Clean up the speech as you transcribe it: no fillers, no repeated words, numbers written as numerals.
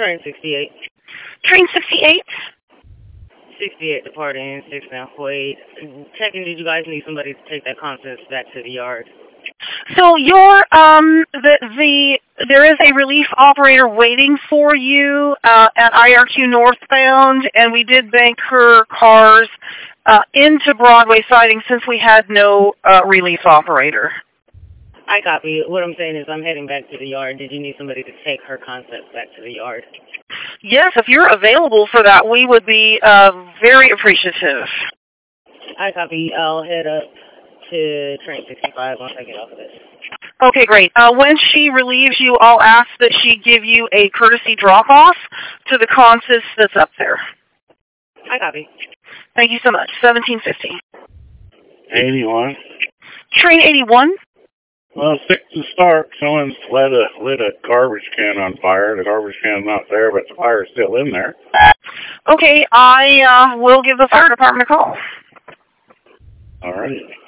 Train 68. Train 68? 68 departing 6 now. Wait. Checking, did you guys need somebody to take that contents back to the yard? So there is a relief operator waiting for you at IRQ northbound, and we did bank her cars into Broadway siding since we had no relief operator. I copy. What I'm saying is I'm heading back to the yard. Did you need somebody to take her concepts back to the yard? Yes, if you're available for that, we would be very appreciative. I copy. I'll head up to Train 65 once I get off of this. Okay, great. When she relieves you, I'll ask that she give you a courtesy drop-off to the consist that's up there. I copy. Thank you so much. 1750. 81. Train 81? Well, 6 to start. Someone's lit a garbage can on fire. The garbage can's not there, but the fire's still in there. Okay, I will give the fire department a call. All right.